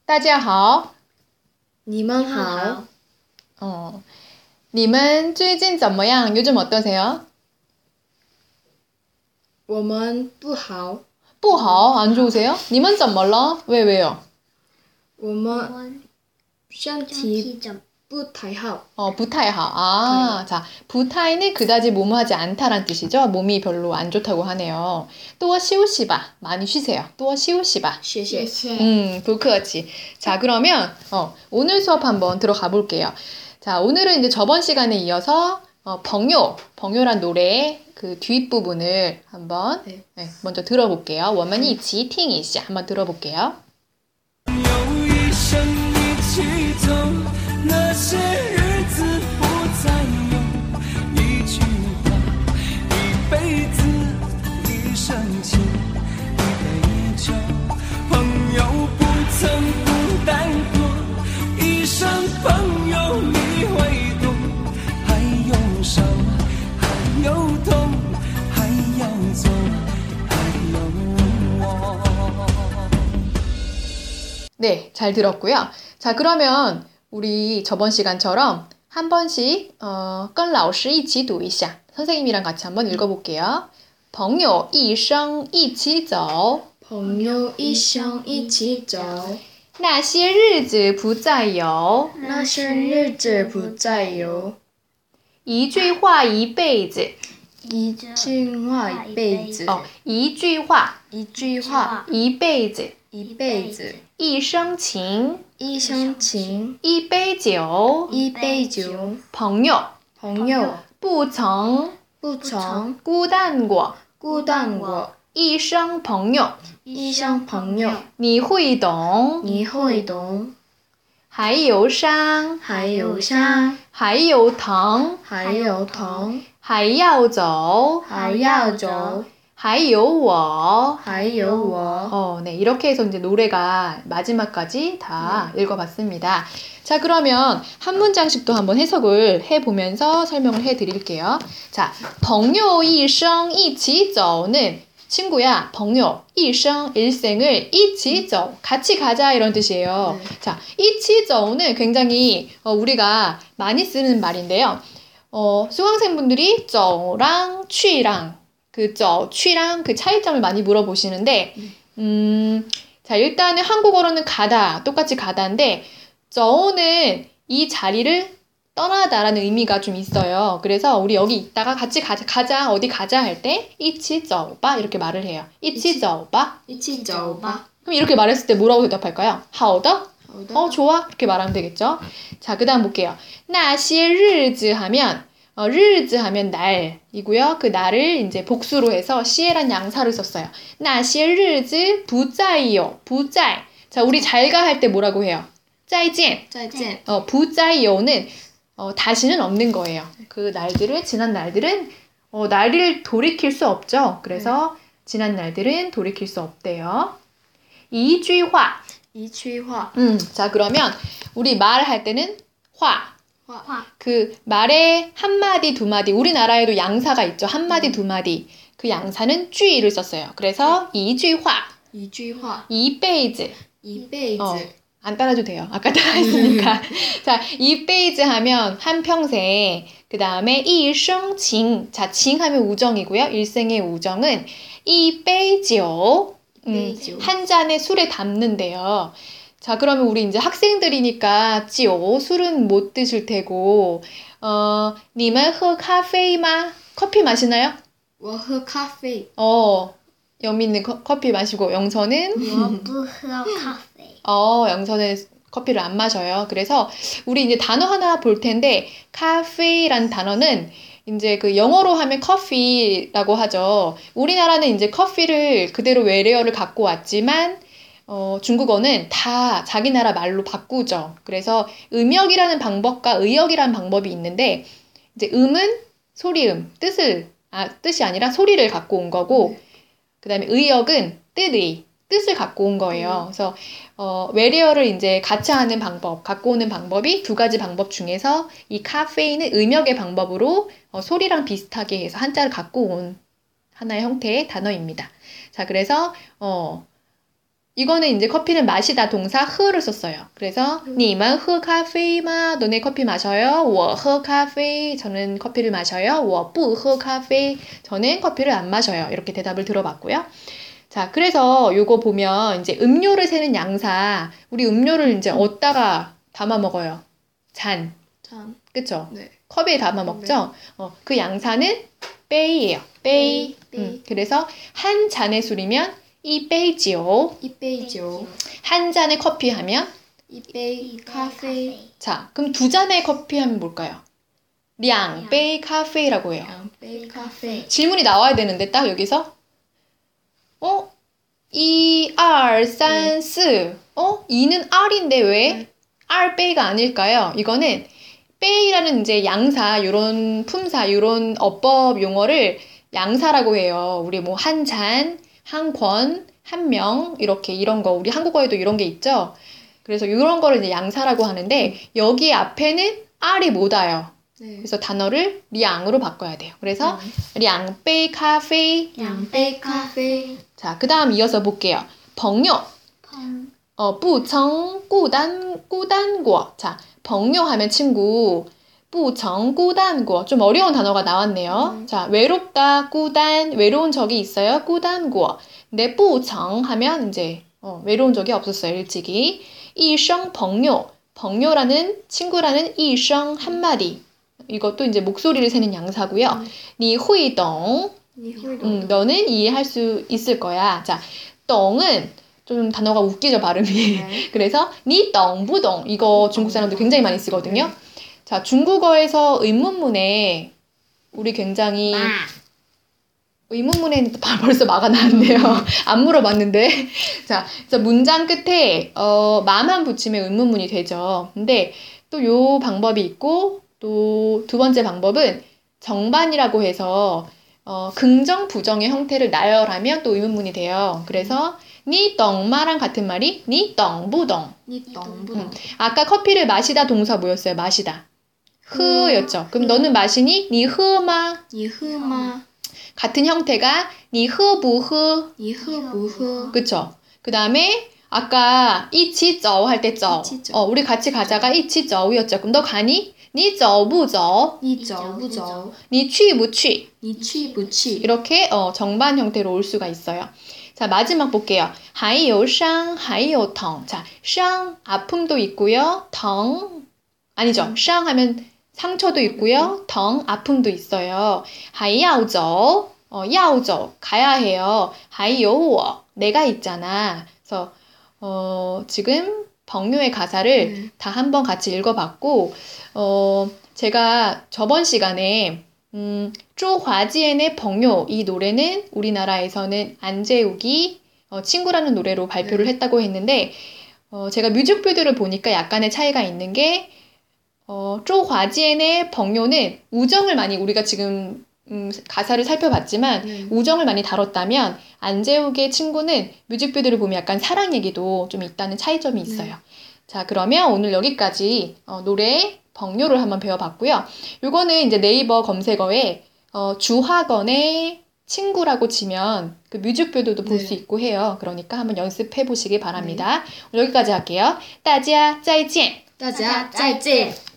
大家好。 你们好。 你们最近怎么样? 요즘 어떠세요? 我们不好。 不好? 안 좋으세요? 你们怎么了? 왜요? 我们身体不太好。 不太好. 자, 不太는 그다지 뭐뭐하지 않다란 뜻이죠. 몸이 별로 안 좋다고 하네요. 多休息吧. 많이 쉬세요. 多休息吧. 谢谢. 不客气. 자, 그러면 오늘 수업 한번 들어가 볼게요. 자, 오늘은 이제 저번 시간에 이어서 벙요란 노래 그 뒷부분을 한번 먼저 들어볼게요. 我们一起听一下. 한번 들어볼게요. 那些日子不再有一句话一辈子一生情一杯酒朋友不曾孤单过一生朋友你会懂还有伤还有痛还要走还有我네, 잘 들었고요. 자, 그러면 우리 저번 시간처럼 한 번씩 跟老师一起读一下. 선생님이랑 같이 한번 읽어볼게요. 朋友一生一起走朋友一生一起走那些日子不再有那些日子不再有一句话一辈子一句话一辈子一句话一句话一辈子一辈子一生情一生情一杯酒一杯酒朋友不曾孤单过一生朋友一生朋友你会懂还有伤还有伤还有疼还有疼还要走还要走还有我 네, 이렇게 해서 이제 노래가 마지막까지 다 읽어봤습니다. 자, 그러면 한 문장씩 또 한번 해석을 해보면서 설명을 해드릴게요. 자, 朋友一生一起走는 친구야, 朋友, 一生, 일생을 一起走, 같이 가자 이런 뜻이에요. 자, 一起走는 굉장히 우리가 많이 쓰는 말인데요. 수강생분들이 走랑 去랑 그 취랑 그 차이점을 많이 물어보시는데 자, 일단은 한국어로는 가다, 똑같이 가다인데 저는 이 자리를 떠나다라는 의미가 좀 있어요. 그래서 우리 여기 있다가 같이 가자, 어디 가자 할 때 이치 저바 이렇게 말을 해요. 이치 저바. 그럼 이렇게 말했을 때 뭐라고 대답할까요? 好的? 좋아. 이렇게 말하면 되겠죠. 자, 그 다음 볼게요. 那些日子 하면日子 하면 날이고요. 그 날을 이제 복수로 해서 시에란 양사를 썼어요. 那些日子不再有不在 자, 우리 잘가 할 때 뭐라고 해요? 再见. 不再有는 다시는 없는 거예요. 그 날들은 지난 날들은 날을 돌이킬 수 없죠. 그래서 지난 날들은 돌이킬 수 없대요. 一句话 자, 그러면 우리 말할 때는 화 그 말에 한 마디 두 마디 우리나라에도 양사가 있죠. 한 마디 두 마디 그 양사는 句를 썼어요. 그래서 一句话一辈子안 따라줘도 돼요. 아까 따라했으니까. 자, 一辈子 하면 한평생 그 다음에 一生情 자, 情 하면 우정이고요. 일생의 우정은 一杯酒 한 잔의 술에 담는데요. 자, 그러면 우리 이제 학생들이니까 술은 못 드실 테고 你们喝咖啡吗? 커피 마시나요? 我喝咖啡 영민은 커피 마시고 영서는 我不喝咖啡 영서는 커피를 안 마셔요. 그래서 우리 이제 단어 하나 볼 텐데 카페라는 단어는 이제 그 영어로 하면 커피라고 하죠. 우리나라는 이제 커피를 그대로 외래어를 갖고 왔지만 중국어는 다 자기 나라 말로 바꾸죠. 그래서 음역이라는 방법과 의역이라는 방법이 있는데 이제 음은 소리음, 뜻이 아니라 소리를 갖고 온 거고 그 다음에 의역은 뜻을 갖고 온 거예요. 그래서 외래어를 이제 가차하는 방법, 갖고 오는 방법이 두 가지 방법 중에서 이 카페인은 음역의 방법으로 소리랑 비슷하게 해서 한자를 갖고 온 하나의 형태의 단어입니다. 자, 그래서 이거는 이제 커피는 마시다 동사 흐를 썼어요. 그래서 你们喝咖啡吗? 너네 커피 마셔요? 我喝咖啡. 저는 커피를 마셔요. 我不喝咖啡. 저는 커피를 안 마셔요. 이렇게 대답을 들어봤고요. 자, 그래서 요거 보면 이제 음료를 세는 양사. 우리 음료를 이제 어디다가 담아 먹어요? 잔. 참. 그쵸? 네. 컵에 담아 먹죠? 그 양사는 베이예요. 베이. 베이. 그래서 한 잔의 술이면 이 베이지요. 이베이죠. 한 잔의 커피 하면 이베이 카페. 자, 그럼 두 잔의 커피 하면 뭘까요? 两杯 카페라고 해요. 베이 카페. 질문이 나와야 되는데 딱 여기서 1, 2, 3, 4 2는 R인데 왜 R 베이가 아닐까요? 이거는 베이라는 이제 양사, 요런 품사, 요런 어법 용어를 양사라고 해요. 우리 뭐 한 잔, 한 권, 한 명 이렇게 이런 거 우리 한국어에도 이런 게 있죠. 그래서 이런 거를 이제 양사라고 하는데 여기 앞에는 R이 못 와요. 네. 그래서 단어를 량으로 바꿔야 돼요. 그래서 两杯 카페. 양베이 카페. 자, 그다음 이어서 볼게요. 朋友. 不曾孤单过. 자, 朋友 하면 친구. 不曾孤单过. 좀 어려운 단어가 나왔네요. 자, 외롭다,孤单, 외로운 적이 있어요. 孤单过. 근데 不曾 하면 이제 외로운 적이 없었어요. 일찍이. 一声朋友. 朋友라는 친구라는 一声 한마디. 이것도 이제 목소리를 세는 양사고요. 你会懂. 너는 이해할 수 있을 거야. 자, 懂은 좀 단어가 웃기죠, 발음이. 네. 그래서 你懂不懂? 이거 중국 사람들 굉장히 많이 쓰거든요. 자, 중국어에서 의문문에 우리 굉장히 의문문에 벌써 마가 나왔네요. 안 물어봤는데. 자, 그래서 문장 끝에 마만 붙이면 의문문이 되죠. 근데 또 요 방법이 있고 또 두 번째 방법은 정반이라고 해서 긍정, 부정의 형태를 나열하면 또 의문문이 돼요. 그래서 你懂吗랑 같은 말이 你懂不懂? 니똥부동. 아까 커피를 마시다 동사 뭐였어요? 마시다. 흐였죠. 그럼 너는 마시니? 你喝吗? 니흐마. 같은 형태가 你喝不喝? 니흐부흐. 그쵸? 그 다음에 아까 一起走 할 때 走. 一起走. 우리 같이 가자가 一起走 였죠. 그럼 너 가니? 你走不走? 니저부저. 你去不去? 니취부취. 이렇게 정반 형태로 올 수가 있어요. 자, 마지막 볼게요. 还有伤,还有疼. 자, 伤 아픔도 있고요. 疼 아니죠. 伤 하면 상처도 있고요. 疼 아픔도 있어요. 还要走, 要走 가야 해요. 还有我 내가 있잖아. 그래서 지금 벙요의 가사를 다 한번 같이 읽어봤고 제가 저번 시간에 쪼화지엔의 벙요 이 노래는 우리나라에서는 안재욱이 친구라는 노래로 발표를 했다고 했는데 제가 뮤직비디오를 보니까 약간의 차이가 있는 게 쪼화지엔의 벙요는 우정을 많이 우리가 지금 가사를 살펴봤지만 우정을 많이 다뤘다면 안재욱의 친구는 뮤직비디오를 보면 약간 사랑 얘기도 좀 있다는 차이점이 있어요. 자, 그러면 오늘 여기까지 노래 벙요를 한번 배워봤고요. 요거는 이제 네이버 검색어에 주하건의 친구라고 치면 그 뮤직비디오도 볼 수 있고 해요. 그러니까 한번 연습해 보시기 바랍니다. 여기까지 할게요. 大家再见. 大家再见.